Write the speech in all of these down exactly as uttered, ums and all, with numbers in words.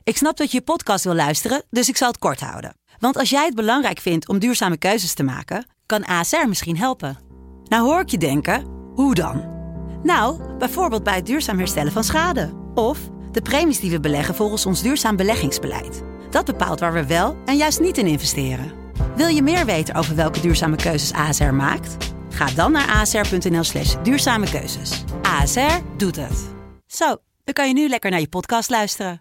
Ik snap dat je je podcast wil luisteren, dus ik zal het kort houden. Want als jij het belangrijk vindt om duurzame keuzes te maken, kan A S R misschien helpen. Nou hoor ik je denken, hoe dan? Nou, bijvoorbeeld bij het duurzaam herstellen van schade. Of de premies die we beleggen volgens ons duurzaam beleggingsbeleid. Dat bepaalt waar we wel en juist niet in investeren. Wil je meer weten over welke duurzame keuzes A S R maakt? Ga dan naar asr.nl slash duurzame keuzes. A S R doet het. Zo, dan kan je nu lekker naar je podcast luisteren.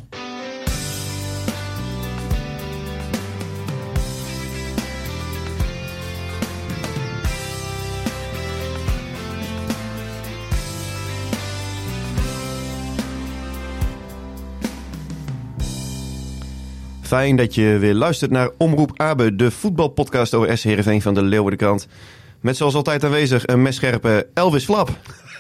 Fijn dat je weer luistert naar Omroep Abe, de voetbalpodcast over S C Heerenveen van de Leeuwardenkrant. Met zoals altijd aanwezig een messcherpe Elvis Flap.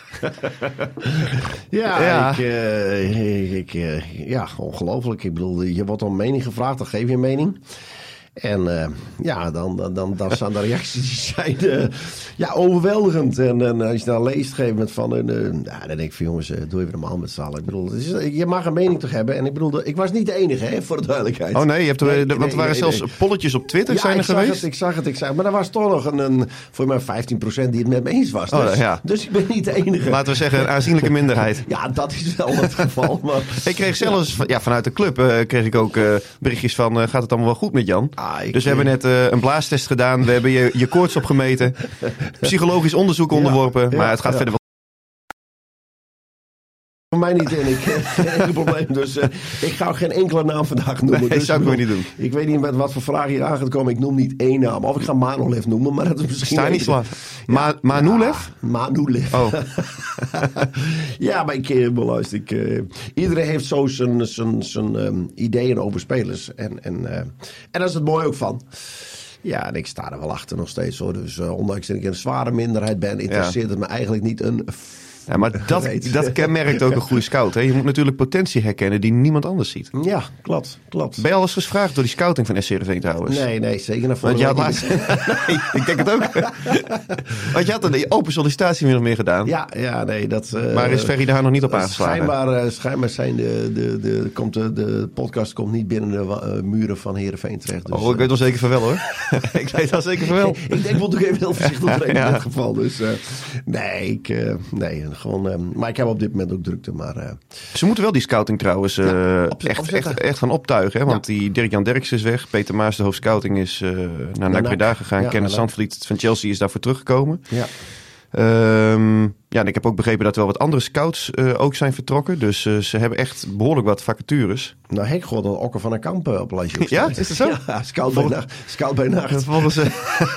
ja, ja. Ik, uh, ik, uh, ja, ongelooflijk. Ik bedoel, je wordt om mening gevraagd, dan geef je een mening. En uh, ja, dan, dan, dan, dan staan de reacties die zijn uh, ja, overweldigend. En, en als je dan leest, geef met van, uh, ja, dan denk ik van jongens, uh, doe even normaal met z'n allen. Ik bedoel, is, je mag een mening toch hebben. En ik bedoel, ik was niet de enige, hè, voor de duidelijkheid. Oh nee, je hebt, nee, de, want er waren nee, zelfs nee. polletjes op Twitter ja, zijn er ik geweest. Zag het, ik zag het, ik zag het. Maar er was toch nog een, een voor mij vijftien procent die het met me eens was. Dus, oh, ja. dus ik ben niet de enige. Laten we zeggen, een aanzienlijke minderheid. Ja, dat is wel het geval. Maar, ik kreeg zelfs, ja. Ja, vanuit de club uh, kreeg ik ook uh, berichtjes van, uh, gaat het allemaal wel goed met Jan? Ah, ik, dus we hebben net uh, een blaastest gedaan. We hebben je, je koorts opgemeten. Psychologisch onderzoek onderworpen. Ja, ja, maar het gaat ja. verder wel. Voor mij niet en ik geen enkel probleem. Dus uh, ik ga geen enkele naam vandaag noemen. Nee, dus zou ik ik niet doen. Ik weet niet met wat voor vragen hier aan gaat komen. Ik noem niet één naam. Of ik ga Manolev noemen, maar dat is misschien... Stanislav. Ma- ja, Manolev? Ja, Manolev. Oh. ja, maar ik uh, beluister. Ik, uh, iedereen heeft zo zijn, zijn, zijn um, ideeën over spelers. En, en, uh, en daar is het mooi ook van. Ja, en ik sta er wel achter nog steeds hoor. Dus uh, ondanks dat ik een zware minderheid ben, interesseert ja. het me eigenlijk niet een... Ja, maar dat, dat kenmerkt ook een goede scout. Hè? Je moet natuurlijk potentie herkennen die niemand anders ziet. Ja, klopt. klopt. Ben je al eens gevraagd door die scouting van S C Heerenveen trouwens? Nee, nee, zeker naar voren. Want je had laatst... nee, ik denk het ook. Want je had een open sollicitatie meer nog meer gedaan. Ja, ja, nee, dat... Uh, maar is Ferry daar nog niet op aangeslagen? Schijnbaar, uh, schijnbaar zijn de, de, de, komt de, de podcast komt niet binnen de uh, muren van Heerenveen terecht. Dus, oh, ik weet wel zeker van wel hoor. ik weet wel zeker van wel. ik denk, moet ik even heel voorzichtig optreden ja. in dit geval. Dus uh, nee, ik... Uh, nee, gewoon... Uh, maar ik heb op dit moment ook drukte, maar... Uh... Ze moeten wel die scouting trouwens uh, ja, op, echt, echt, echt gaan optuigen. Hè? Want ja. die Dirk-Jan Derksen is weg. Peter Maas, de hoofdscouting, is uh, naar N A C Breda gegaan. Ja, Kenneth Zandvliet van Chelsea is daarvoor teruggekomen. Ja. Um, ja, en ik heb ook begrepen dat er wel wat andere scouts uh, ook zijn vertrokken. Dus uh, ze hebben echt behoorlijk wat vacatures. Nou, Henk gewoon dat Okker van een Kamp uh, op een lijstje. Ja, is dat zo? Ja, scout bij nacht. Scout bij nacht. Volgens... Uh...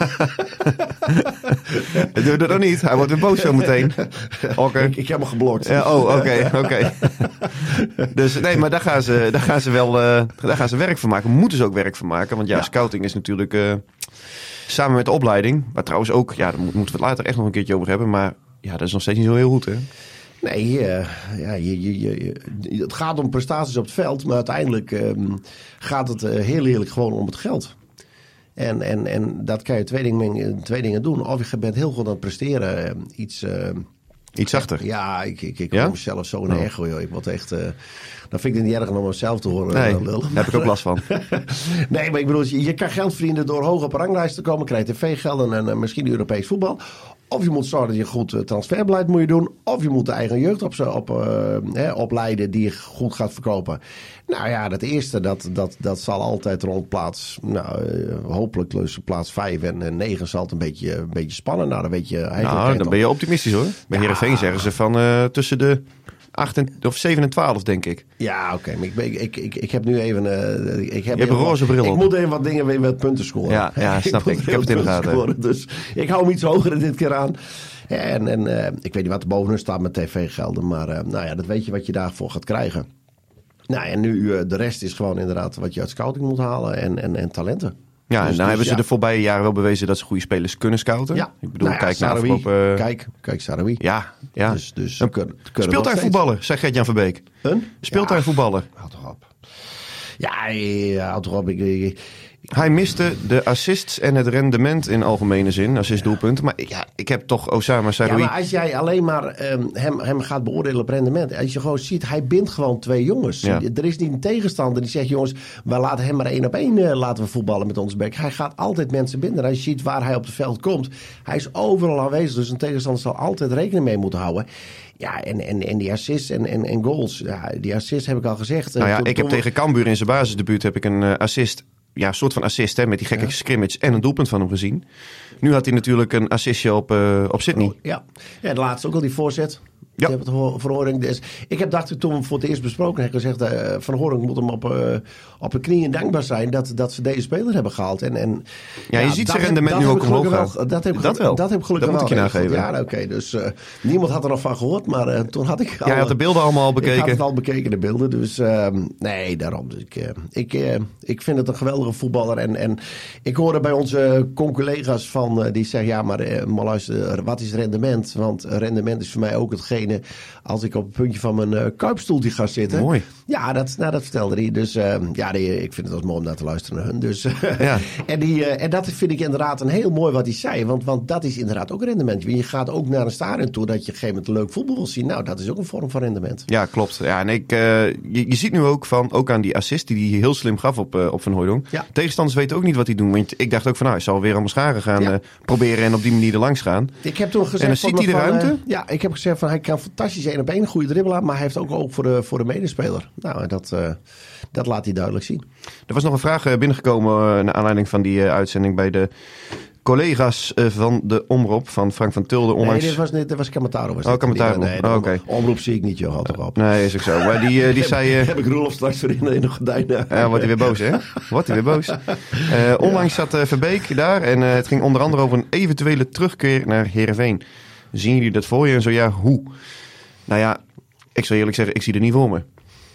Doe dat nog niet. Hij wordt weer boos zo meteen. Okker. Ik, ik heb hem geblokt. Ja, oh, oké, okay, oké. Okay. Dus nee, maar daar gaan ze, daar gaan ze wel uh, daar gaan ze werk van maken. Moeten ze ook werk van maken. Want ja, ja. scouting is natuurlijk... Uh, samen met de opleiding, maar trouwens ook, ja, daar moeten we het later echt nog een keertje over hebben, maar ja, dat is nog steeds niet zo heel goed, hè? Nee, uh, ja, je, je, je, je, het gaat om prestaties op het veld, maar uiteindelijk um, gaat het uh, heel eerlijk gewoon om het geld. En, en, en dat kan je twee dingen, twee dingen doen. Of je bent heel goed aan het presteren, uh, iets... Uh, Iets zachter? Ja, ik, ik, ik ja? hoor mezelf zo een echo, joh. Ik word echt... Uh, dan vind ik het niet erg om mezelf te horen. Nee, uh, daar heb ik ook last van. Nee, maar ik bedoel, je, je kan geld verdienen door hoog op een ranglijst te komen. Krijg je tv-gelden en uh, misschien Europees voetbal. Of je moet zorgen dat je goed uh, transferbeleid moet je doen. Of je moet de eigen jeugd op, op, uh, hè, opleiden die je goed gaat verkopen. Nou ja, dat eerste, dat, dat, dat zal altijd rond plaats... Nou, uh, hopelijk tussen plaats vijf en uh, negen zal het een beetje, een beetje spannen. Nou, dan weet je... Nou, dan ben je optimistisch hoor. Bij ja. Heerenveen zeggen ze van uh, tussen de... acht en, of zeven en twaalf, denk ik. Ja, oké. Okay. Ik, ik, ik, ik, ik heb nu even... Uh, ik heb je hebt een roze bril ik op. Ik moet even wat dingen weer met punten scoren. Ja, ja snap ik. Ik, ik heb het in de gaten. Dus ik hou hem iets hoger dit keer aan. En, en uh, ik weet niet wat er bovenin staat met tv-gelden. Maar uh, nou ja, dat weet je wat je daarvoor gaat krijgen. Nou, en nu uh, de rest is gewoon inderdaad wat je uit scouting moet halen. En, en, en talenten. Ja, en dus, nou dus, hebben ze ja. de voorbije jaren wel bewezen dat ze goede spelers kunnen scouten. Ja. Ik bedoel, nou ja, kijk naar Sarawi, afgelopen... Kijk, kijk Sarawi. Ja, ja. Dus, dus een, kunnen, kunnen speelt daar voetballer, zegt Gert-Jan Verbeek. Een? Speelt ja, daar voetballer. Houd toch op. Ja, houd toch op. Ik, ik, Hij miste de assists en het rendement in algemene zin, assist-doelpunten. Maar ja, ik heb toch Osama Saroui. Ja, maar als jij alleen maar um, hem, hem gaat beoordelen op rendement. Als je gewoon ziet, hij bindt gewoon twee jongens. Ja. Er is niet een tegenstander die zegt, jongens, we laten hem maar één op één uh, laten we voetballen met ons bek. Hij gaat altijd mensen binden. Als je ziet waar hij op het veld komt, hij is overal aanwezig. Dus een tegenstander zal altijd rekening mee moeten houden. Ja, en, en, en die assists en, en, en goals. Ja, die assists heb ik al gezegd. Nou ja, toen, ik heb toen... tegen Cambuur in zijn basisdebuut heb ik een uh, assist... Ja, een soort van assist hè, met die gekke ja. scrimmage en een doelpunt van hem gezien. Nu had hij natuurlijk een assistje op, uh, op Sydney. Oh, ja. ja, de laatste ook al die voorzet. Ja. Ik heb het Van Hooring. Dus ik heb dacht ik toen we hem voor het eerst besproken hebben gezegd, uh, Van Hooring moet hem op, uh, op de knieën dankbaar zijn dat, dat ze deze speler hebben gehaald. En, en, ja, je ja, ziet zijn rendement nu ook omhoog gaan. Wel, dat, heb dat wel. Dat heb ik gelukkig dat moet ik je nageven. Ja, oké. Okay, dus uh, niemand had er nog van gehoord, maar uh, toen had ik al... Jij had de beelden allemaal al bekeken. Ik had het al bekeken, de beelden. Dus uh, nee, daarom. Dus ik, uh, ik, uh, ik vind het een geweldige voetballer. En, en ik hoorde bij onze conculega's van, uh, die zeggen, ja, maar, uh, maar luister, wat is rendement? Want rendement is voor mij ook hetgene... Als ik op het puntje van mijn uh, kuipstoeltje ga zitten. Mooi. Ja, dat, nou, dat vertelde hij. Dus uh, ja, die, ik vind het wel mooi om naar te luisteren naar hun. Dus, uh, ja. en, die, uh, en dat vind ik inderdaad een heel mooi wat hij zei. Want, want dat is inderdaad ook rendement. Je gaat ook naar een stadion toe dat je op een gegeven moment leuk voetbal wil zien. Nou, dat is ook een vorm van rendement. Ja, klopt. Ja, en ik, uh, je, je ziet nu ook van, ook aan die assist die hij heel slim gaf op, uh, op Van Hooijdonk. Ja. Tegenstanders weten ook niet wat hij doen. Want ik dacht ook van, nou, hij zal weer allemaal scharen gaan ja. uh, proberen en op die manier er langs gaan. Ik heb toen gezegd, en dan ziet hij de van, ruimte. Uh, ja, ik heb gezegd van, hij kan fantastisch één op één, een goede dribbelaar. Maar hij heeft ook oog voor de, voor de medespeler. Nou, dat, uh, dat laat hij duidelijk zien. Er was nog een vraag uh, binnengekomen uh, naar aanleiding van die uh, uitzending bij de collega's uh, van de Omroep van Frank van Tilde. Onlangs... Nee, dit was, dit, dit was Camataro. Was oh, Camataro. Nee, oh, oké. Omroep zie ik niet, joh. Houd toch op. Nee, is ook zo. Maar die, uh, die zei... Uh... heb ik Roelof straks weer in de gordijnen. Ja, wordt hij weer boos, hè? Wordt hij weer boos. Uh, onlangs zat uh, Verbeek daar en uh, het ging onder andere over een eventuele terugkeer naar Heerenveen. Zien jullie dat voor je? En zo ja, hoe? Nou ja, ik zal eerlijk zeggen, ik zie er niet voor me.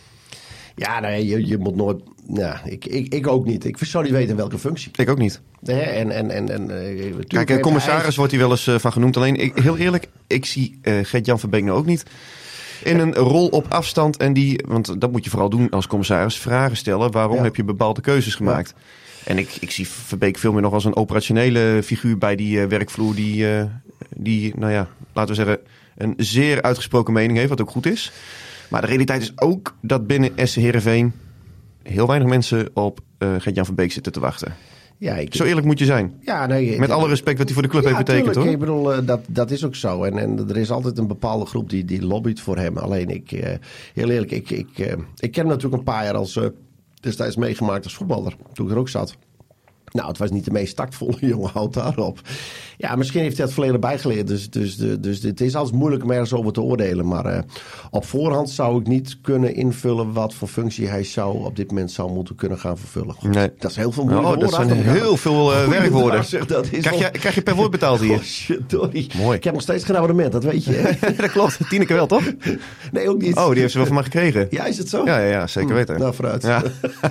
Ja, nee, je, je moet nooit... Ja, ik, ik, ik ook niet. Ik zou niet weten in welke functie. Ik ook niet. Nee, en, en, en, en, Kijk, uh, commissaris hij... wordt hij wel eens uh, van genoemd. Alleen, ik, heel eerlijk, ik zie uh, Gert-Jan Verbeek nou ook niet in een rol op afstand. En die, want dat moet je vooral doen als commissaris, vragen stellen. Waarom ja. heb je bepaalde keuzes gemaakt? Ja. En ik, ik zie Verbeek veel meer nog als een operationele figuur bij die uh, werkvloer. Die, uh, die, nou ja, laten we zeggen, een zeer uitgesproken mening heeft, wat ook goed is. Maar de realiteit is ook dat binnen S C Heerenveen heel weinig mensen op uh, Gert-Jan Verbeek zitten te wachten. Ja, ik, Zo eerlijk moet je zijn. Ja, nee, Met alle respect wat hij voor de club ja, heeft betekend, hoor. Ik bedoel, uh, dat, dat is ook zo. En, en er is altijd een bepaalde groep die, die lobbyt voor hem. Alleen, ik, uh, heel eerlijk, ik, ik, uh, ik ken hem natuurlijk een paar jaar als uh, destijds meegemaakt als voetballer. Toen ik er ook zat. Nou, het was niet de meest tactvolle jongen, houdt daarop. Ja, misschien heeft hij het verleden bijgeleerd. Dus, dus, dus, dus het is altijd moeilijk om ergens over te oordelen. Maar uh, op voorhand zou ik niet kunnen invullen wat voor functie hij zou op dit moment zou moeten kunnen gaan vervullen. Goed, nee. Dat is heel veel moeilijk. Oh, dat zijn heel veel uh, werkwoorden. Zeg, dat is krijg, je, krijg je per woord betaald hier? Oh, shit, sorry. Mooi. Ik heb nog steeds geen abonnement, dat weet je. Dat klopt. Tineke wel, toch? Nee, ook niet. Oh, die heeft ze wel van mij gekregen. Ja, is het zo? Ja, ja, ja zeker weten. Hm, nou, vooruit. Ja.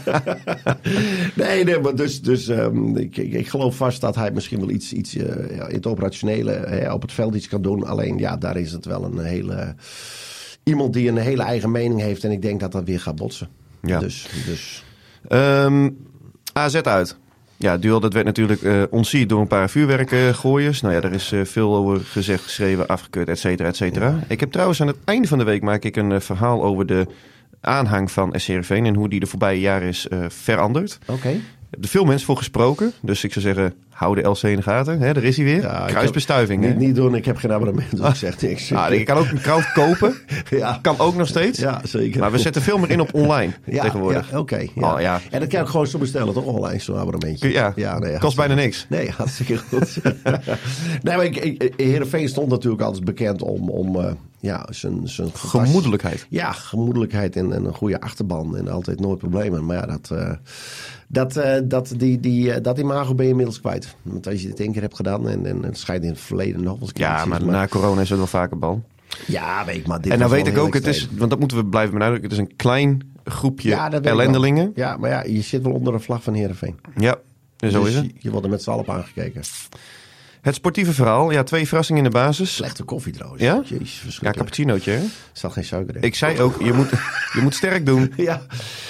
nee, nee, maar dus, dus um, ik, ik, ik geloof vast dat hij misschien wel iets, iets uh, ja, in het operationele hè, op het veld iets kan doen. Alleen, ja, daar is het wel een hele... Iemand die een hele eigen mening heeft. En ik denk dat dat weer gaat botsen. Ja. Dus... dus. Um, A Z uit. Ja, duel dat werd natuurlijk uh, ontsierd door een paar vuurwerkgooiers. Nou ja, daar is uh, veel over gezegd, geschreven, afgekeurd, et cetera, et cetera. Ja. Ik heb trouwens aan het einde van de week maak ik een uh, verhaal over de aanhang van S C Heerenveen en hoe die de voorbije jaren is uh, veranderd. Oké. Okay. Ik heb er veel mensen voor gesproken. Dus ik zou zeggen, hou de L C in de gaten. Hè, daar is hij weer. Ja, Kruisbestuiving. Niet, niet doen, ik heb geen abonnement. Dus ah. ik zeg niks. Ah, ik kan ook een krant kopen. Ja. Kan ook nog steeds. Ja, zeker. Maar we zetten veel meer in op online ja, tegenwoordig. Ja, oké. Okay, ja. Oh, ja. En dat kan ik gewoon zo bestellen, toch? Online, zo'n abonnementje. Ja, ja nee, kost bijna niks. Nee, hartstikke goed. nee, maar ik, ik, Heerenveen stond natuurlijk altijd bekend om... om uh, ja, zijn, zijn gemoedelijkheid. Ja, gemoedelijkheid en, en een goede achterban. En altijd nooit problemen. Maar ja, dat... Uh, Dat, uh, dat, die, die, uh, dat imago ben je inmiddels kwijt. Want als je dit één keer hebt gedaan... en, en het schijnt in het verleden nog wel eens... Ja, maar, maar na corona is het wel vaker bal. Ja, weet ik maar. Dit en dan weet ik ook, het is, want dat moeten we blijven benadrukken... het is een klein groepje ja, ellendelingen. Ja, maar ja, je zit wel onder de vlag van Heerenveen. Ja, en zo dus is het. Je, je wordt er met z'n allen op aangekeken. Het sportieve verhaal. Ja, twee verrassingen in de basis. Slechte koffie trouwens. Ja? Jezus, ja, cappuccinootje. Hè? Er zat geen suiker in. Ik zei ook, je moet, je moet sterk doen. Ja.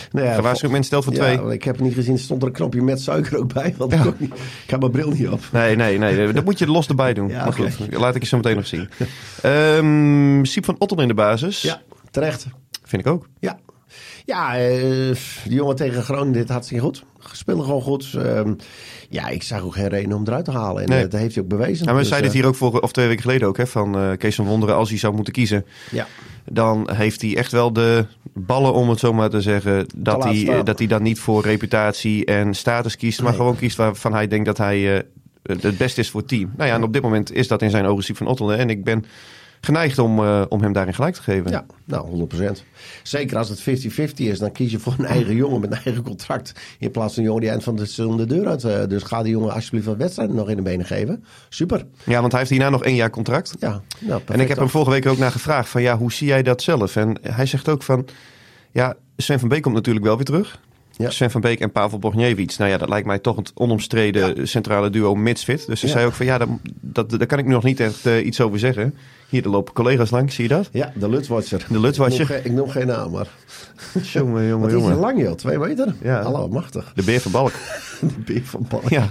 Nou ja, Gewaarschuwd mensen stelt voor ja, twee. Ik heb het niet gezien. Er stond er een knopje met suiker ook bij. Want Ja. ik, kon niet, ik heb mijn bril niet op. Nee, nee, nee. Dat moet je los erbij doen. Ja, maar okay. goed, laat ik je zo meteen nog zien. Um, Siep van Ottel in de basis. Ja, terecht. Vind ik ook. Ja, ja uh, die jongen tegen Groningen dit hartstikke goed. Speelde gewoon goed. Um, ja, ik zag ook geen reden om eruit te halen. En nee. uh, dat heeft hij ook bewezen. Nou, we dus, zeiden uh, het hier ook voor, of twee weken geleden ook, hè, van uh, Kees van Wonderen. Als hij zou moeten kiezen, ja. dan heeft hij echt wel de ballen, om het zo maar te zeggen, dat laat hij, staan. dat hij dan niet voor reputatie en status kiest, maar Nee. gewoon kiest waarvan hij denkt dat hij uh, het beste is voor het team. Nou ja, en op dit moment is dat in zijn ogen Siep van Ottel. En ik ben geneigd om, uh, om hem daarin gelijk te geven. Ja, nou, honderd procent. Zeker als het vijftig vijftig is, dan kies je voor een eigen jongen met een eigen contract. In plaats van een jongen die eind van het seizoen de deur uit. Uh, dus ga die jongen alsjeblieft wat wedstrijden nog in de benen geven. Super. Ja, want hij heeft hierna nog één jaar contract. Ja, nou, perfect. En ik heb hem vorige week ook naar gevraagd van ja, hoe zie jij dat zelf? En hij zegt ook van, ja, Sven van Beek komt natuurlijk wel weer terug. Ja. Sven van Beek en Pavel Borgniewicz. Nou ja, dat lijkt mij toch het onomstreden Ja. centrale duo mitsfit. Dus hij Ja. zei ook van ja, dat, dat, daar kan ik nu nog niet echt uh, iets over zeggen. Hier, er lopen collega's langs, zie je dat? Ja, de Lutswatcher. De Lutswatcher. Ik noem, geen, ik noem geen naam, maar... Jongen, jongen, Wat is jongen. hij lang, joh? Twee meter? Ja. Hallo, machtig. De beer van Balk. De beer van Balk. Ja.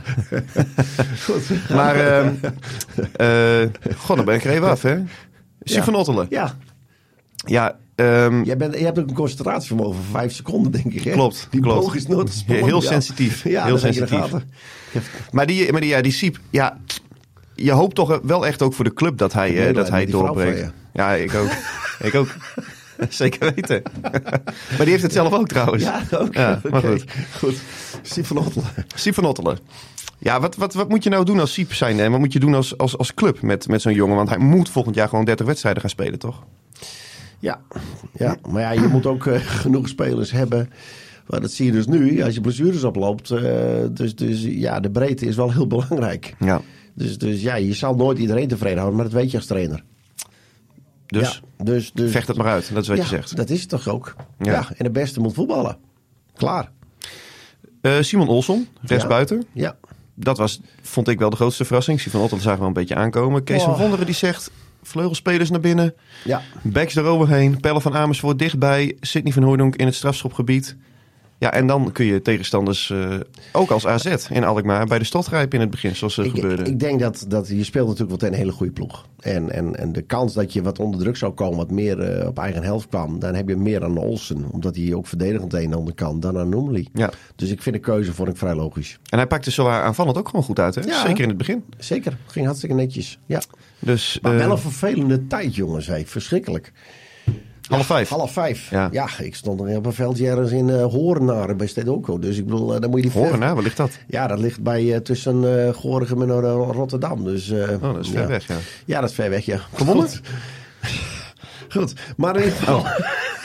Goed. Maar, uh, uh, god, dan ben ik er even af, hè? Siep Ja. van Ottelen. Ja, Ja, um, jij, bent, jij hebt ook een concentratievermogen van vijf seconden, denk ik. Hè? Klopt, Die klopt. boog is nooit te spelen. Heel Ja. sensitief. Ja, Heel dat heb je in de sensitief. gaten. Maar die, maar die, ja, die Siep, ja, je hoopt toch wel echt ook voor de club dat hij, Ik uh, ben dat blij hij met die vrouw doorbreekt. van Ja, ik ook. ik ook. Zeker weten. Maar die heeft het zelf ook trouwens. Ja, ook. Ja, maar Oké, goed. goed. Siep van Ottelen. Siep van Ottelen. Ja, wat, wat, wat moet je nou doen als Siep zijn en wat moet je doen als, als, als club met, met zo'n jongen? Want hij moet volgend jaar gewoon dertig wedstrijden gaan spelen, toch? Ja, ja, maar ja, je moet ook uh, genoeg spelers hebben. Maar dat zie je dus nu, als je blessures oploopt. Uh, dus, dus ja, de breedte is wel heel belangrijk. Ja. Dus, dus ja, je zal nooit iedereen tevreden houden, maar dat weet je als trainer. Dus, ja, dus, dus vecht het maar uit, dat is wat ja, je zegt. dat is het toch ook. Ja. Ja, en de beste moet voetballen. Klaar. Uh, Simon Olsson, rechtsbuiten. Ja. Dat was, vond ik wel de grootste verrassing. Siep van Ottelen zagen we wel een beetje aankomen. Kees Oh. van Wonderen die zegt, vleugelspelers naar binnen. Ja. Backs eroverheen. Pelle van Amersfoort dichtbij. Sidney van Hooijdonk in het strafschopgebied. Ja, en dan kun je tegenstanders, uh, ook als A Z in Alkmaar, bij de stot grijpen in het begin, zoals het Ik, gebeurde. ik denk dat, dat je speelt natuurlijk wel tegen een hele goede ploeg. En, en, en de kans dat je wat onder druk zou komen, wat meer uh, op eigen helft kwam, dan heb je meer aan Olsen. Omdat hij ook verdedigend een en ander kan dan aan Noemeli. Ja. Dus ik vind de keuze vond ik vrij logisch. En hij pakte zo aanvallend ook gewoon goed uit, hè? Ja. Zeker in het begin. Zeker, ging hartstikke netjes. Ja. Dus, Maar uh, wel een vervelende tijd, jongens. Hey. Verschrikkelijk. half vijf. Half vijf. Ja. Ja, ik stond er op een veldje ergens in uh, Hoornaar bij Stedoko. Dus ik bedoel, uh, dan moet je die Horen, nou, waar ligt dat? Ja, dat ligt bij uh, tussen uh, Gorinchem en uh, Rotterdam. Dus, uh, Oh, dat is ver ja. weg, ja. Ja, dat is ver weg, ja. Gewonnen? Goed. Goed, maar in ieder geval... Oh.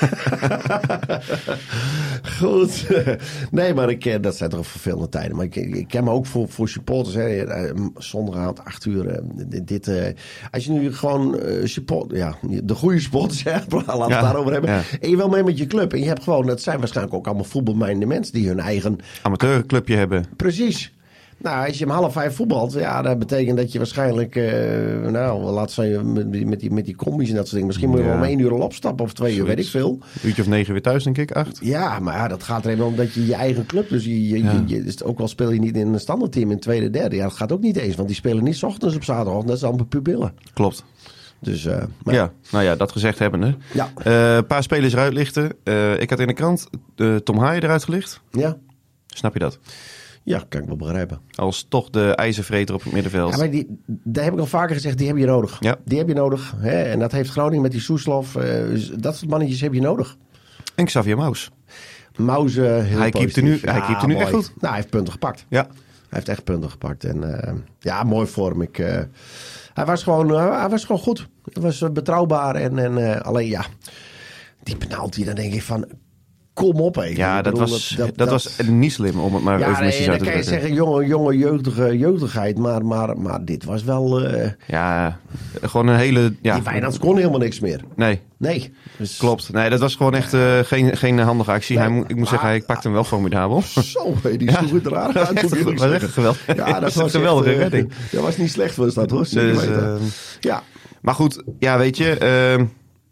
Goed. Nee, maar ik, dat zijn toch vervelende tijden. Maar ik, ik ken me ook voor, voor supporters. Hè. Zondagavond, acht uur. Dit, dit, uh, als je nu gewoon uh, support... Ja, de goede supporters, hè, laten we het Ja, daarover hebben. ja. En je wil mee met je club. En je hebt gewoon... Dat zijn waarschijnlijk ook allemaal voetbalmijnde mensen die hun eigen... Amateurclubje hebben. Precies. Nou, als je om half vijf voetbalt, ja, dat betekent dat je waarschijnlijk, uh, nou, laat zeggen, met, met, die, met die combi's en dat soort dingen. Misschien moet je Ja. wel om één uur al opstappen of twee uur, weet ik veel. Uurtje of negen weer thuis, denk ik. Acht. Ja, maar ja, dat gaat er even om dat je je eigen club, dus je, je, Ja. je, je- dus ook al speel je niet in een standaardteam in tweede, derde, ja, dat gaat ook niet eens, want die spelen niet 's ochtends op zaterdag, dat is allemaal pupillen. Klopt. Dus, uh, maar, Ja, nou ja, dat gezegd hebbende. Ja. Eh, Een paar spelers eruit lichten. Uh, ik had in de krant uh, Tom Haaien eruit gelicht. ja, Snap je dat? ja, kan ik wel begrijpen. Als toch de ijzervreter op het middenveld. Ja, maar die, daar heb ik al vaker gezegd, die heb je nodig. Ja. Die heb je nodig. Hè? En dat heeft Groningen met die Soeslof. Uh, dat soort mannetjes heb je nodig. En Xavier Maus. Maus, uh, heel Hij keept er nu- positief. hij keept er nu mooi. echt goed. Nou, hij heeft punten gepakt. Ja. Hij heeft echt punten gepakt. En uh, ja, mooi vorm. Ik, uh, hij, was gewoon, uh, hij was gewoon goed. Hij was uh, betrouwbaar. En, en uh, alleen ja, die penalty, dan denk ik van... Kom op, hé. Ja, Ik dat, bedoel, was, dat, dat was niet slim om het maar Ja, eufemistisch nee, uit dan te kan je drukken. zeggen, jonge, jonge jeugdige jeugdigheid. Maar, maar, maar dit was wel... Uh, Ja, gewoon een hele... Ja, die Wijnands kon helemaal niks meer. nee, Nee. Dus, klopt. Nee, dat was gewoon echt uh, geen, geen handige actie. Nee, hij, mo- ik moet maar- zeggen, hij pakte hem wel formidabel. Zo, hé, die sloeg het raar dat uit. was moet ik echt- eerlijk was zeggen. echt geweldig. Ja, dat was was een geweldige echt, uh, redding. Dat was niet slecht voor de stad, hoor. Zeker Dus, weten. uh, Ja, maar goed, ja, weet je... Uh,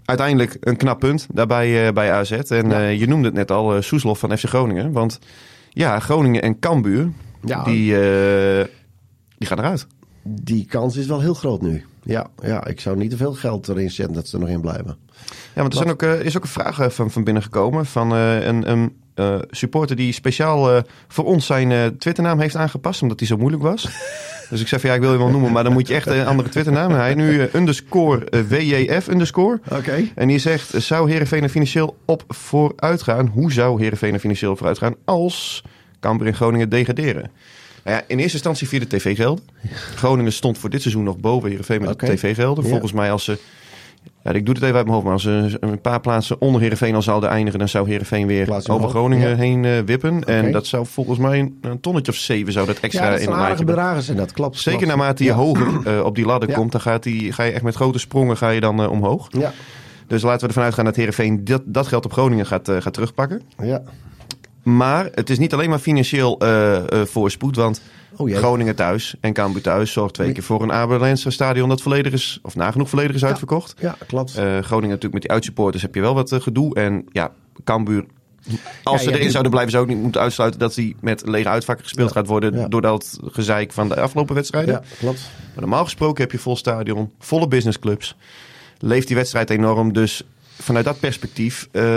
uiteindelijk een knap punt daarbij uh, bij A Z. En ja. uh, je noemde het net al, uh, Soeslof van F C Groningen. Want ja, Groningen en Cambuur, ja. die, uh, die gaan eruit. Die kans is wel heel groot nu. Ja, ja, ik zou niet te veel geld erin zetten dat ze er nog in blijven. Ja, want er zijn ook, uh, is ook een vraag uh, van, van binnen gekomen van uh, een, een uh, supporter die speciaal uh, voor ons zijn uh, Twitternaam heeft aangepast, omdat die zo moeilijk was. Dus ik zei van ja, ik wil je wel noemen, maar dan moet je echt een andere Twitternaam. Hij nu uh, underscore uh, W J F underscore. Oké. Okay. En die zegt, zou Heerenveen er financieel op vooruit gaan? Hoe zou Heerenveen er financieel op vooruit gaan als Cambuur en Groningen degraderen? Nou ja, in eerste instantie via de tv-gelden. Groningen stond voor dit seizoen nog boven Heerenveen met okay. de tv-gelden. Ja. Volgens mij als ze... Ja, ik doe het even uit mijn hoofd, maar als ze een paar plaatsen onder Heerenveen al zouden eindigen, dan zou Heerenveen weer over omhoog. Groningen ja. heen uh, wippen. Okay. En dat zou volgens mij een tonnetje of zeven zou dat extra ja, dat in een maatje bedragen zijn, dat klopt. Zeker klopt. naarmate je ja. hoger uh, op die ladder ja. komt, dan gaat die, ga je echt met grote sprongen ga je dan uh, omhoog. Ja. Dus laten we ervan uitgaan dat Heerenveen dat, dat geld op Groningen gaat, uh, gaat terugpakken. Ja. Maar het is niet alleen maar financieel uh, uh, voorspoed, want oh, Groningen thuis en Cambuur thuis zorgt twee keer voor een Abelense stadion dat volledig is, of nagenoeg volledig is ja. uitverkocht. Ja, klopt. Uh, Groningen natuurlijk met die uitsupporters heb je wel wat uh, gedoe. En ja, Cambuur, als ja, ze erin zouden blijven, zou ook niet moeten uitsluiten dat die met lege uitvakken gespeeld ja. gaat worden ja. door dat gezeik van de afgelopen wedstrijden. Ja, klopt. Maar normaal gesproken heb je vol stadion, volle businessclubs. Leeft die wedstrijd enorm, dus vanuit dat perspectief, uh,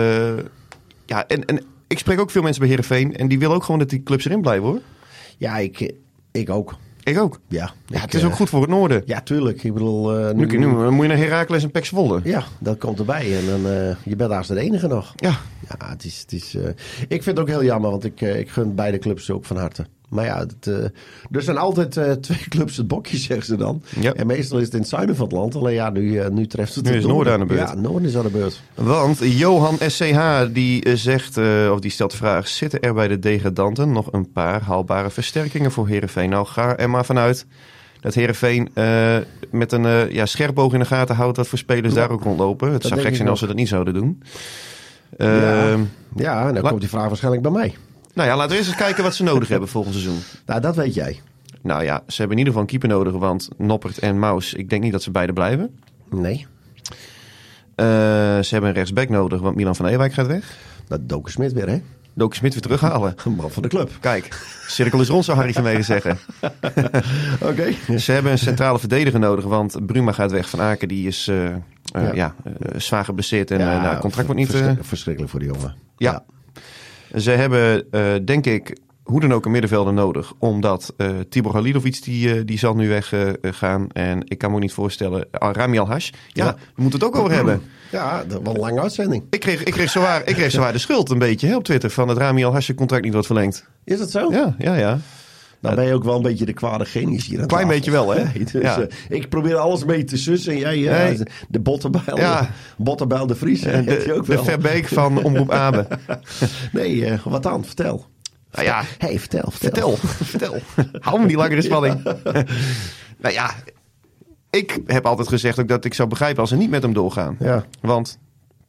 ja, en, en ik spreek ook veel mensen bij Heerenveen en die willen ook gewoon dat die clubs erin blijven, hoor. Ja, ik, ik ook. Ik ook. Ja, ja ik, het is ook goed voor het noorden. Ja, tuurlijk. Ik bedoel, uh, nu, nu, nu moet je naar Heracles en Pek Zwolle. Ja, dat komt erbij. En dan, uh, je bent daar de enige nog. Ja. Ja, het is... Het is uh, ik vind het ook heel jammer, want ik, uh, ik gun beide clubs ook van harte. Maar ja, het, uh, er zijn altijd uh, twee clubs het bokje, zeggen ze dan. Ja. En meestal is het in het zuiden van het land. Alleen ja, nu, uh, nu treft het nu het is Noorden aan de beurt. Ja, Noorden is aan de beurt. Want Johan S C H die zegt, uh, of die stelt de vraag, zitten er bij de degradanten nog een paar haalbare versterkingen voor Heerenveen? Nou, ga er maar vanuit dat Heerenveen uh, met een uh, ja, scherp oog in de gaten houdt wat voor spelers ja. daar ook rondlopen. Het dat zou gek zijn als ze dat niet zouden doen. Uh, ja. ja, en dan la- komt die vraag waarschijnlijk bij mij. Nou ja, laten we eerst eens kijken wat ze nodig hebben volgend seizoen. Nou, dat weet jij. Nou ja, ze hebben in ieder geval een keeper nodig, want Noppert en Maus, ik denk niet dat ze beide blijven. Nee. Uh, ze hebben een rechtsback nodig, want Milan van Ewijk gaat weg. Dat Doken Smit weer, hè? Doken Smit weer terughalen. Een man van de club. Kijk, cirkel is rond, zou Harry Vermegen zeggen. Oké. Okay. Ze hebben een centrale verdediger nodig, want Bruma gaat weg. Van Aken die is uh, uh, ja. Ja, uh, zwaar geblesseerd en ja, uh, nou, het contract wordt niet... Uh... Verschrik- verschrikkelijk voor die jongen. Ja. ja. Ze hebben, uh, denk ik, hoe dan ook een middenvelder nodig. Omdat uh, Tibor Halilovic, die, uh, die zal nu weggaan. Uh, en ik kan me ook niet voorstellen... Uh, Rami Al-Hash, ja, ja, we moeten het ook over hebben. Ja, dat was een lange uitzending. Ik kreeg, ik kreeg zowaar, ik kreeg zowaar de schuld een beetje hè, op Twitter... van dat Rami Al-Hash contract niet wordt verlengd. Is dat zo? Ja, ja, ja. Dan ben je ook wel een beetje de kwade genius hier. Een klein beetje wel, hè? Dus, ja. uh, ik probeer alles mee te sussen. En jij, uh, nee. de Botterbijl, ja. Botterbijl de Vries. Uh, de, je ook wel. De Verbeek van Omroep Abe. Nee, uh, wat dan? Vertel. Nou ja. Hey, vertel, vertel. Vertel, vertel. Hou me die langere spanning. Nou ja, ik heb altijd gezegd ook dat ik zou begrijpen als ze niet met hem doorgaan. Ja. Want...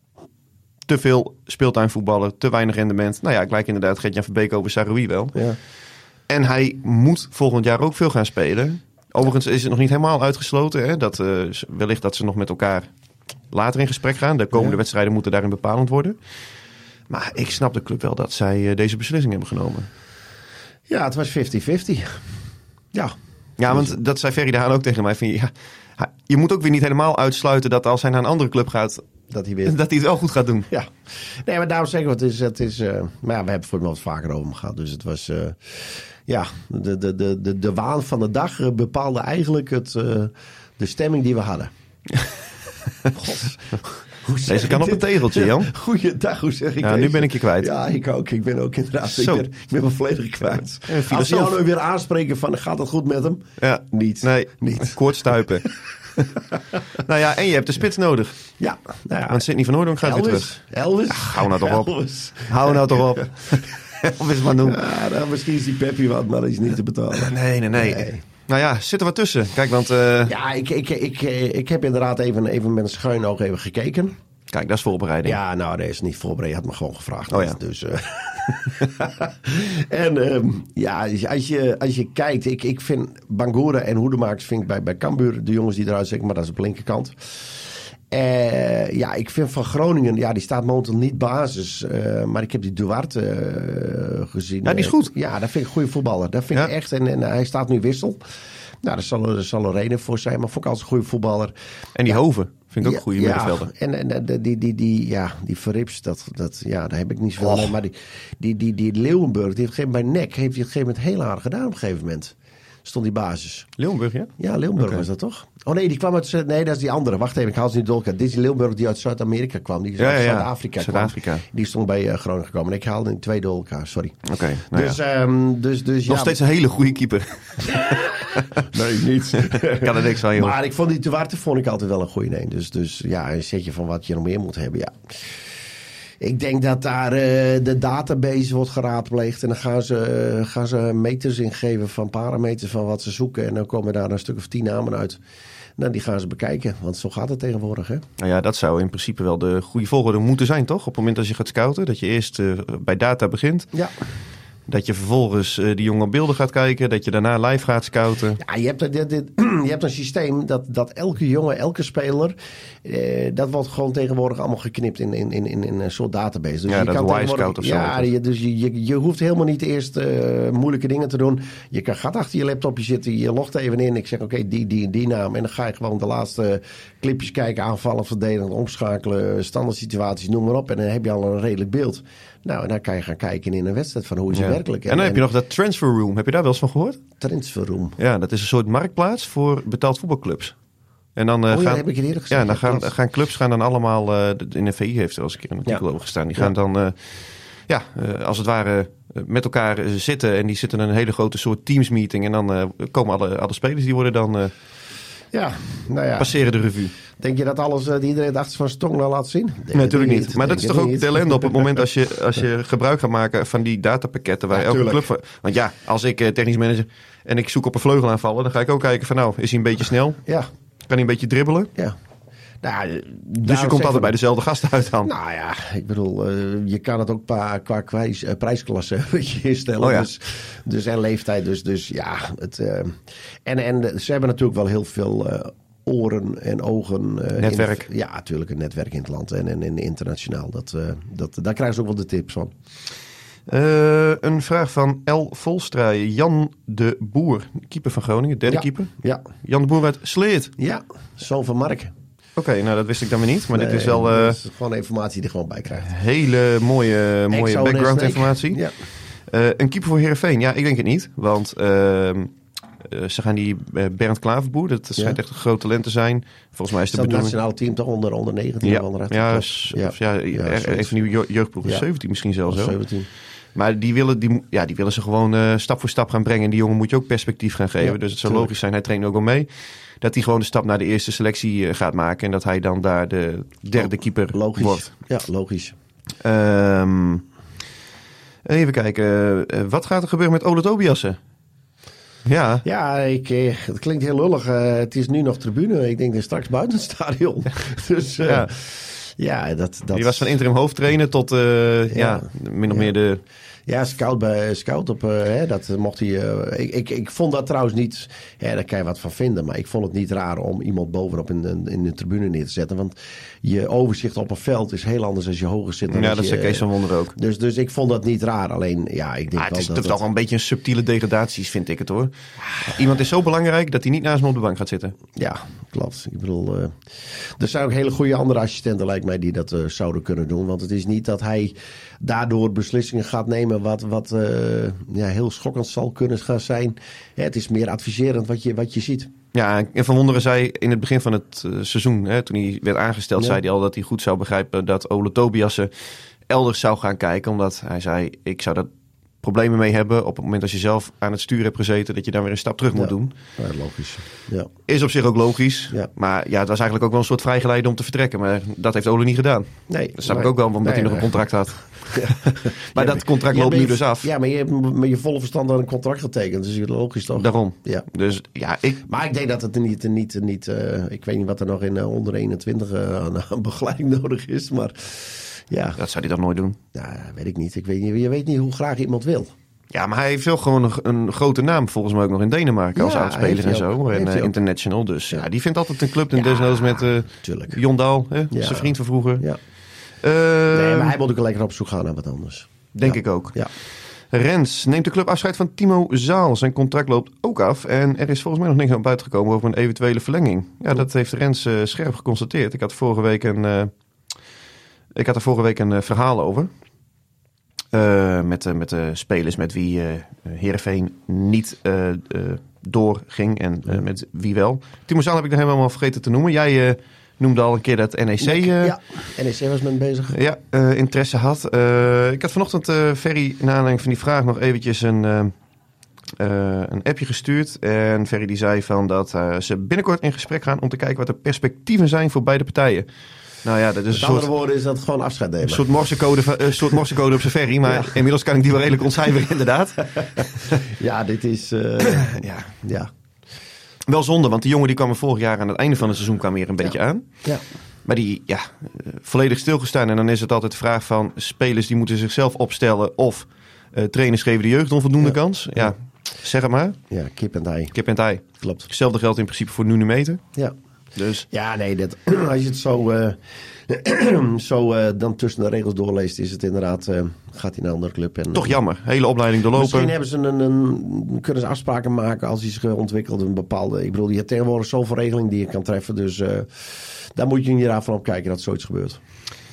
te veel speeltuinvoetballen, te weinig rendement. Nou ja, ik lijk inderdaad Gert-Jan Verbeek over Saroui wel. Ja. En hij moet volgend jaar ook veel gaan spelen. Overigens is het nog niet helemaal uitgesloten. Hè, dat, uh, wellicht dat ze nog met elkaar later in gesprek gaan. De komende ja. wedstrijden moeten daarin bepalend worden. Maar ik snap de club wel dat zij uh, deze beslissing hebben genomen. Ja, het was vijftig vijftig. Ja. Ja, want dat zei Ferry de Haan ook tegen mij. Van, ja, je moet ook weer niet helemaal uitsluiten dat als hij naar een andere club gaat... Dat hij, weer... dat hij het wel goed gaat doen. Ja. Nee, maar daarom zeggen we, het is... Het is uh, maar ja, we hebben het voor het wat vaker over hem gehad. Dus het was... Uh, ja, de, de, de, de, de waan van de dag bepaalde eigenlijk het, uh, de stemming die we hadden. God. Deze kan op een tegeltje, Jan. Goeiedag, hoe zeg ik Ja, deze? nu ben ik je kwijt. Ja, ik ook. Ik ben ook inderdaad... Ik ben, ik ben me volledig kwijt. Ja, als ze jou nu weer aanspreken van... Gaat het goed met hem? Ja. Niet. Nee, niet. Koortstuipen. Nou ja, en je hebt de spits nodig. Ja. Nou ja. Want Sidney van Hooijdonk gaat Elvis. weer terug. Elvis. Ja, hou nou toch op. Elvis. Hou nou toch op. Elvis maar doen. Ja, nou, misschien is die Peppy wat, maar dat is niet te betalen. Nee, nee, nee. nee. Nou ja, zit er wat tussen. Kijk, want... Uh... Ja, ik, ik, ik, ik heb inderdaad even, even met een schuin oog even gekeken. Kijk, dat is voorbereiding. Ja, nou, dat is niet voorbereid. Je had me gewoon gevraagd. Oh ja. Dus, uh... en um, ja, als je, als je kijkt... Ik, ik vind Bangura en Hoedemakers vind ik bij, bij Cambuur... de jongens die eruit zeggen, maar dat is op de linkerkant. Uh, ja, ik vind van Groningen, ja, die staat momenteel niet basis. Uh, maar ik heb die Duarte uh, gezien. Ja, die is goed. Uh, ja, dat vind ik een goede voetballer. Dat vind ja. ik echt. En, en uh, hij staat nu wissel. Nou, daar zal, er zal een reden voor zijn. Maar vond ik als een goede voetballer. En die ja. Hoven vind ik ook ja, een goede ja, middenvelder. En, en die, die, die, die, ja, die Verrips, dat, dat, ja, daar heb ik niet zoveel mee. Maar die, die, die, die Leeuwenburg, die heeft geen, bij N E C heeft hij op een gegeven moment heel aardig gedaan op een gegeven moment. Stond die basis. Leeuwenburg, ja? Ja, Leeuwenburg okay. was dat toch? Oh nee, die kwam uit... Nee, dat is die andere. Wacht even, ik haal ze niet door. Dit is die Leeuwenburg die uit Zuid-Amerika kwam. Die ja, uit ja, Zuid-Afrika Zuid-Afrika kwam. Die stond bij uh, Groningen gekomen. En ik haalde in twee door elkaar, sorry. Oké, okay, nou dus, ja. um, dus, dus, Nog ja, steeds een hele goede keeper. nee, niet. Ik kan er niks van, joh. Maar ik vond die Duarte vond ik altijd wel een goede neem. Dus, dus ja, een setje van wat je nog meer moet hebben, ja. Ik denk dat daar uh, de database wordt geraadpleegd. En dan gaan ze, uh, gaan ze meters ingeven van parameters van wat ze zoeken. En dan komen daar een stuk of tien namen uit. Nou, die gaan ze bekijken. Want zo gaat het tegenwoordig, hè? Nou ja, dat zou in principe wel de goede volgorde moeten zijn, toch? Op het moment dat je gaat scouten. Dat je eerst uh, bij data begint. Ja. Dat je vervolgens uh, die jongen op beelden gaat kijken. Dat je daarna live gaat scouten. Ja, je hebt, dit, dit, je hebt een systeem dat, dat elke jongen, elke speler... Eh, dat wordt gewoon tegenwoordig allemaal geknipt in, in, in, in een soort database. Dus ja, je dat kan Y-scout of zo. Ja, je, dus je, je, je hoeft helemaal niet eerst uh, moeilijke dingen te doen. Je kan gat achter je laptopje zitten. Je logt even in. Ik zeg oké, okay, die, die, die naam. En dan ga je gewoon de laatste clipjes kijken. Aanvallen, verdedigen, omschakelen. Standaard situaties, noem maar op. En dan heb je al een redelijk beeld. Nou, en dan kan je gaan kijken in een wedstrijd van hoe is het ja. werkelijk. En, en dan heb je nog dat transfer room. Heb je daar wel eens van gehoord? Transfer room. Ja, dat is een soort marktplaats voor betaald voetbalclubs. En dan, uh, oh ja, gaan, heb ik het eerder gezegd. Ja, dan gaan, gaan clubs gaan dan allemaal... Uh, in de V I heeft er wel eens een keer een artikel ja. over gestaan. Die gaan ja. dan, uh, ja, uh, als het ware, uh, met elkaar uh, zitten. En die zitten in een hele grote soort teams meeting. En dan uh, komen alle, alle spelers, die worden dan... Uh, ja, nou ja. Passeren de revue. Denk je dat alles, uh, die iedereen achter van stong nou laat zien? Nee, natuurlijk niet. niet. Maar dat is toch ook de ellende op het moment als je, als je gebruik gaat maken van die datapakketten waar ja, elke tuurlijk. club... Want ja, als ik uh, technisch manager en ik zoek op een vleugel aanvallen, dan ga ik ook kijken van nou, is hij een beetje snel? Ja. Kan hij een beetje dribbelen? Ja. Nou, dus je komt altijd bij dezelfde gasten uit dan? Nou ja, ik bedoel, uh, je kan het ook qua, qua kwijs, uh, prijsklasse instellen. Oh ja. dus, dus en leeftijd. Dus, dus ja, het, uh, en, en ze hebben natuurlijk wel heel veel uh, oren en ogen. Uh, netwerk. In, ja, natuurlijk een netwerk in het land en, en, en internationaal. Dat, uh, dat, daar krijgen ze ook wel de tips van. Uh, een vraag van L. Volstra. Jan de Boer, keeper van Groningen, derde ja. keeper. Ja. Jan de Boer uit Sleert. Ja, zoon van Mark. Oké, okay, nou dat wist ik dan weer niet. Maar nee, dit is wel... Uh, dat is gewoon informatie die je gewoon bij krijgt. Hele mooie, mooie background informatie. Ja. Uh, een keeper voor Heerenveen? Ja, ik denk het niet. Want uh, uh, ze gaan die uh, Bernd Klaverboer, dat schijnt ja. echt een groot talent te zijn. Volgens mij is, is de bedoeling... het nationale team toch onder, onder negentien? Ja, onder ja, ja, ja, ja, ja een van die jeugdploegen, ja. zeventien misschien zelfs. zeventien. Maar die willen, die, ja, die willen ze gewoon uh, stap voor stap gaan brengen. En die jongen moet je ook perspectief gaan geven. Ja, dus het zou logisch zijn, hij traint ook al mee. Dat hij gewoon de stap naar de eerste selectie uh, gaat maken. En dat hij dan daar de derde keeper logisch. wordt. Ja, logisch. Um, even kijken. Uh, wat gaat er gebeuren met Ole Tobiasse? Ja, ja ik, eh, het klinkt heel lullig. Uh, het is nu nog tribune. Ik denk dat straks buiten het stadion. dus uh, ja. ja, dat, dat... Die was van interim hoofdtrainer tot uh, ja, ja, min of ja. meer de... Ja, scout bij scout op. Uh, hè, dat mocht hij. Uh, ik, ik, ik vond dat trouwens niet. Ja, daar kan je wat van vinden. Maar ik vond het niet raar om iemand bovenop in de, in de tribune neer te zetten. Want je overzicht op een veld is heel anders als je hoger zit. Ja, dat zei Kees van Wonder ook. Dus, dus ik vond dat niet raar. Alleen, ja, ik denk ah, wel het is dat toch dat... wel een beetje een subtiele degradaties, vind ik het hoor. Iemand is zo belangrijk dat hij niet naast me op de bank gaat zitten. Ja, klopt. Ik bedoel, uh, er zijn ook hele goede andere assistenten, lijkt mij, die dat uh, zouden kunnen doen. Want het is niet dat hij daardoor beslissingen gaat nemen wat, wat uh, ja, heel schokkend zal kunnen gaan zijn. Ja, het is meer adviserend wat je, wat je ziet. Ja, en Van Wonderen zei in het begin van het uh, seizoen, hè, toen hij werd aangesteld, ja. zei hij al dat hij goed zou begrijpen dat Ole Tobiasse elders zou gaan kijken. Omdat hij zei, ik zou dat problemen mee hebben op het moment als je zelf aan het stuur hebt gezeten, dat je dan weer een stap terug moet ja. doen. Ja, logisch. Ja. Is op zich ook logisch. Ja. Maar ja, het was eigenlijk ook wel een soort vrijgeleide om te vertrekken. Maar dat heeft Ole niet gedaan. Nee. Dat snap maar, ik ook wel, omdat nee, hij nog een contract had. Ja. maar ja, dat contract loopt nu dus af. Ja, maar je hebt met je volle verstand aan een contract getekend. Dus logisch toch? Daarom. Ja. Dus ja, ik... Maar ik denk dat het niet... niet, niet uh, ik weet niet wat er nog in uh, onder eenentwintig uh, aan, aan begeleiding nodig is, maar... Ja. Dat zou hij dan nooit doen. Ja, weet ik niet. Ik weet niet. Je weet niet hoe graag iemand wil. Ja, maar hij heeft wel gewoon een, een grote naam volgens mij ook nog in Denemarken als Ja, oudspeler heeft hij en zo. ook. En Heeft hij uh, ook. international. Dus ja. ja, die vindt altijd een club. En Ja, desnoods met uh, tuurlijk. Jon Dahl, hè? Ja. Zijn vriend van vroeger. Ja. Uh, Nee, maar hij moet ook lekker op zoek gaan naar wat anders. Denk Ja. ik ook. Ja. Rens neemt de club afscheid van Timo Zaal. Zijn contract loopt ook af. En er is volgens mij nog niks aan buiten gekomen over een eventuele verlenging. Ja, dat heeft Rens uh, scherp geconstateerd. Ik had vorige week een, uh, ik had er vorige week een uh, verhaal over. Uh, met, uh, met de spelers met wie uh, Heerenveen niet uh, uh, doorging en uh, met wie wel. Timo Zaal heb ik er helemaal vergeten te noemen. Jij uh, noemde al een keer dat N E C... Uh, ja, N E C was met bezig. Ja, uh, interesse had. Uh, ik had vanochtend uh, Ferry, naar aanleiding van die vraag, nog eventjes een, uh, uh, een appje gestuurd. En Ferry die zei van dat uh, ze binnenkort in gesprek gaan om te kijken wat de perspectieven zijn voor beide partijen. Nou ja, dat is Met een soort, andere woorden is dat gewoon afscheid nemen. een soort morsecode, een soort morsecode op zijn Ferry. Maar ja. Inmiddels kan ik die wel redelijk ontcijferen, inderdaad. Ja, dit is... Uh, ja. ja. Wel zonde, want die jongen die kwam er vorig jaar aan het einde van het seizoen kwam weer een beetje ja. aan. Ja. Maar die, ja, volledig stilgestaan. En dan is het altijd de vraag van spelers die moeten zichzelf opstellen of uh, trainers geven de jeugd onvoldoende ja. kans. Ja, ja, zeg het maar. Ja, kip en ei. Kip en ei. Klopt. Hetzelfde geldt in principe voor Nunemeter. Ja. Dus. Ja, nee, dat, als je het zo, uh, zo uh, dan tussen de regels doorleest, is het inderdaad, uh, gaat hij naar een andere club. En, toch jammer. Hele opleiding doorlopen. Misschien hebben ze een, een, kunnen ze afspraken maken als hij zich ontwikkelt. Een bepaalde, ik bedoel, je hebt tegenwoordig zoveel regeling die je kan treffen. Dus uh, daar moet je niet raar van op kijken dat zoiets gebeurt.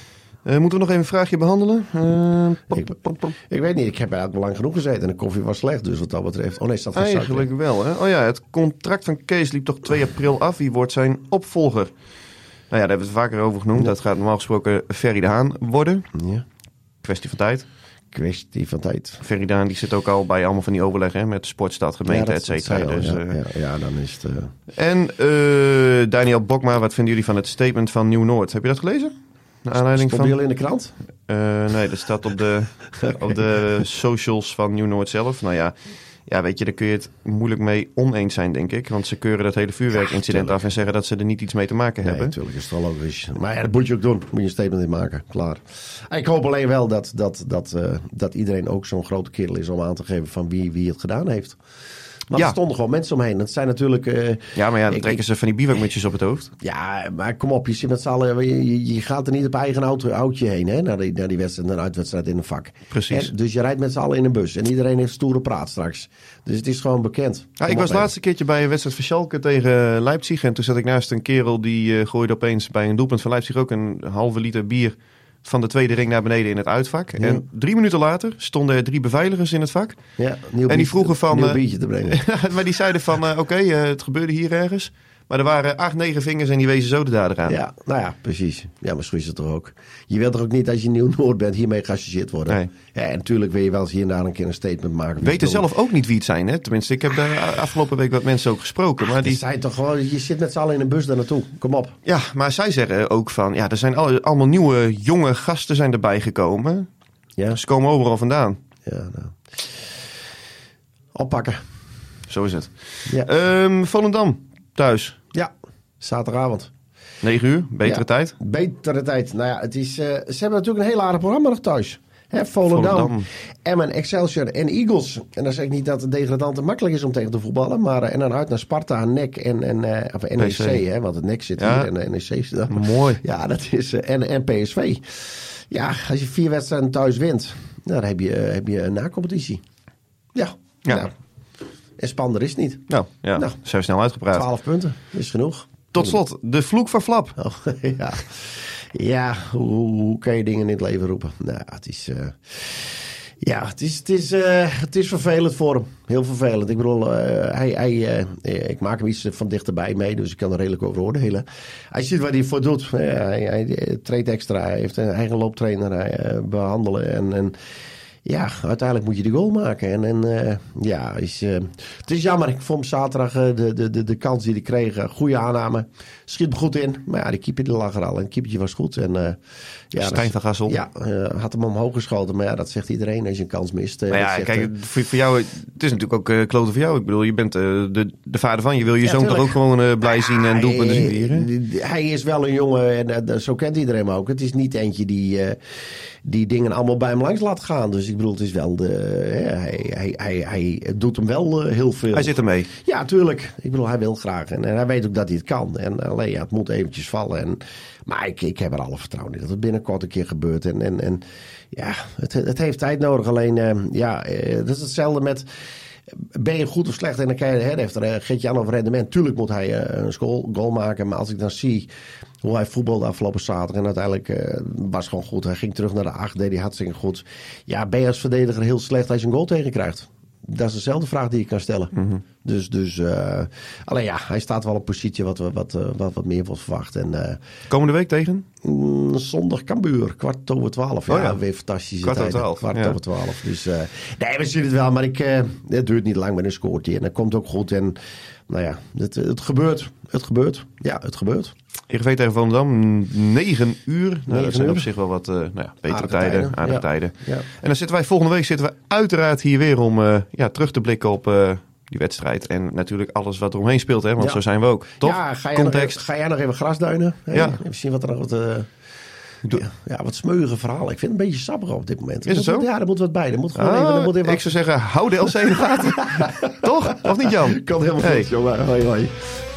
Uh, moeten we nog even een vraagje behandelen? Uh, pop, ik, pop, pop, pop. ik weet niet, ik heb eigenlijk lang genoeg gezeten en de koffie was slecht. Dus wat dat betreft. Oh nee, staat geen Eigenlijk suiker. wel, hè? Oh ja, het contract van Kees liep toch twee april af. Wie wordt zijn opvolger? Nou ja, daar hebben we het vaker over genoemd. Ja. Dat gaat normaal gesproken Ferry de Haan worden. Ja. Kwestie van tijd. Kwestie van tijd. Ferry de Haan die zit ook al bij allemaal van die overleggen hè, met de sportstad, gemeente, ja, et cetera. Dus, ja, uh... ja, ja, dan is het... Uh... En uh, Daniel Bokma, wat vinden jullie van het statement van Nieuw-Noord? Heb je dat gelezen? Naar aanleiding Stond van... die al in de krant? Uh, nee, dat staat op de, op de socials van Nieuw-Noord zelf. Nou ja, ja, weet je, daar kun je het moeilijk mee oneens zijn, denk ik. Want ze keuren dat hele vuurwerkincident ja, af en zeggen dat ze er niet iets mee te maken nee, hebben. Natuurlijk is het wel logisch. Maar ja, dat moet je ook doen. Moet je een statement in maken. Klaar. Ik hoop alleen wel dat, dat, dat, uh, dat iedereen ook zo'n grote kerel is om aan te geven van wie, wie het gedaan heeft. Maar ja. Er stonden gewoon mensen omheen. Dat zijn natuurlijk... Uh, ja, maar ja, dan ik, trekken ik, ze van die bivakmutjes op het hoofd. Ja, maar kom op. Je zit met z'n allen... Je, je gaat er niet op eigen auto, autootje heen, hè? Naar die, naar die wedstrijd, naar een uitwedstrijd in een vak. Precies. En, dus je rijdt met z'n allen in een bus. En iedereen heeft stoere praat straks. Dus het is gewoon bekend. Ja, ik was het laatste keertje bij een wedstrijd van Schalke tegen Leipzig. En toen zat ik naast een kerel die uh, gooide opeens bij een doelpunt van Leipzig ook een halve liter bier van de tweede ring naar beneden in het uitvak. Ja. En drie minuten later stonden er drie beveiligers in het vak. Ja, nieuw en die vroegen van... Nieuw biertje te brengen. maar die zeiden van, uh, oké, okay, uh, het gebeurde hier ergens. Maar er waren acht, negen vingers en die wezen zo de dader aan. Ja, nou ja, precies. Ja, maar zo is het toch ook. Je wilt toch ook niet als je Nieuw-Noord bent hiermee geassocieerd worden? Nee. Ja, en natuurlijk wil je wel eens hier en daar een keer een statement maken. Weten zelf ook niet wie het zijn, hè? Tenminste, ik heb daar afgelopen week wat mensen ook gesproken. Maar die zijn toch gewoon, je zit met z'n allen in een bus daar naartoe. Kom op. Ja, maar zij zeggen ook van, ja, er zijn al, allemaal nieuwe, jonge gasten zijn erbij gekomen. Ja. Ze komen overal vandaan. Ja, nou. Oppakken. Zo is het. Ja. Um, Volendam, thuis. Ja, zaterdagavond. negen uur, betere ja, tijd? Betere tijd. Nou ja, het is, uh, ze hebben natuurlijk een heel aardig programma nog thuis. Hè, Volendam, Volendam, Emmen, Excelsior en Eagles. En dan zeg ik niet dat het degradant makkelijk is om tegen te voetballen. Maar uh, en dan uit naar Sparta, N E C en, en uh, of N E C. Hè, want het N E C zit ja. hier en de N E C zit daar. Mooi. Ja, dat is uh, en, en P S V. Ja, als je vier wedstrijden thuis wint, dan heb je, uh, heb je een na-competitie. Ja, ja. Nou. En spannender is het niet. Nou, ja, nou, zo snel uitgepraat. twaalf punten, is genoeg. Tot slot, de vloek van Flap. Oh, ja, ja hoe, hoe kan je dingen in het leven roepen? Nou, het is... Uh, ja, het is, het, is, uh, het is vervelend voor hem. Heel vervelend. Ik bedoel, uh, hij, hij, uh, ik maak hem iets van dichterbij mee, dus ik kan er redelijk over oordelen. Hij ziet wat hij voor doet. Ja, hij, hij treedt extra, hij heeft een eigen looptrainer, hij, uh, behandelen en... en ja, uiteindelijk moet je de goal maken. En, en uh, ja, is, uh, het is jammer. Ik vond zaterdag uh, de, de, de, de kans die hij kreeg. Uh, goede aanname. Schiet hem goed in. Maar ja, die keeper die lag er al. En het keepertje was goed. En, uh, ja, Stijn van Gassel. Ja, uh, had hem omhoog geschoten. Maar ja, dat zegt iedereen als je een kans mist. Uh, maar ja, zegt, kijk, uh, voor, voor jou, het is natuurlijk ook uh, kloten voor jou. Ik bedoel, je bent uh, de, de vader van. Je wil je ja, zoon tuurlijk. toch ook gewoon uh, blij zien en doelpunten zien vieren? Hij is wel een jongen en uh, zo kent iedereen hem ook. Het is niet eentje die... Uh, die dingen allemaal bij hem langs laat gaan. Dus ik ik bedoel, het is wel de... Hè, hij, hij, hij, hij doet hem wel uh, heel veel. Hij zit ermee. Ja, tuurlijk. Ik bedoel, hij wil graag. En, en hij weet ook dat hij het kan. En alleen, ja, het moet eventjes vallen. En, maar ik, ik heb er alle vertrouwen in dat het binnenkort een keer gebeurt. En, en, en ja, het, het heeft tijd nodig. Alleen, uh, ja, uh, dat is hetzelfde met... Ben je goed of slecht? En dan kan je, hè, heeft er uh, Geert-Jan over rendement. Tuurlijk moet hij uh, een goal, goal maken. Maar als ik dan zie hoe hij voetbalde afgelopen zaterdag. En uiteindelijk uh, was gewoon goed. Hij ging terug naar de acht. Deed hij hartstikke goed. Ja, ben je als verdediger heel slecht als je een goal tegenkrijgt? Dat is dezelfde vraag die je kan stellen. Mm-hmm. Dus, dus uh, alleen ja, hij staat wel op een positie wat, wat, wat, wat meer wordt verwacht. En, uh, komende week tegen? Mm, zondag Cambuur, kwart over twaalf. Ja, oh ja. Weer fantastische kwart tijd. Over twaalf. Kwart ja. over twaalf. Dus uh, nee, we zien het wel. Maar ik, uh, het duurt niet lang, maar dan scoort hij. En dat komt ook goed. En nou ja, het, het gebeurt. Het gebeurt. Ja, het gebeurt. Heerenveen tegen Volendam, negen uur. Nou, negen dat zijn uur. op zich wel wat uh, nou ja, betere aardige tijden, tijden. aardige Ja. tijden. Ja. En dan zitten wij volgende week zitten we uiteraard hier weer om uh, ja, terug te blikken op uh, die wedstrijd. En natuurlijk alles wat er omheen speelt, hè? Want Ja. zo zijn we ook. Toch? Ja, ga jij, Context. nog, ga jij nog even grasduinen? Hè? Ja. Even zien wat er nog wat... Uh, ja, ja, wat smeuïge verhalen. Ik vind het een beetje sappig op dit moment. Is het zo? Ja, er moet wat bij. Er moet gewoon Ah, even, er moet even ik wat... zou zeggen, hou de L C in de gaten. Toch? Of niet, Jan? Kan helemaal Hey. goed, jongen. Hoi, hoi.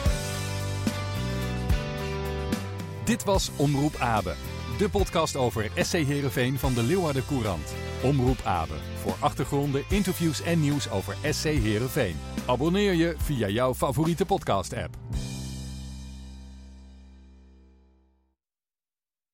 Dit was Omroep Abe, de podcast over S C Heerenveen van de Leeuwarden Courant. Omroep Abe, voor achtergronden, interviews en nieuws over S C Heerenveen. Abonneer je via jouw favoriete podcast-app.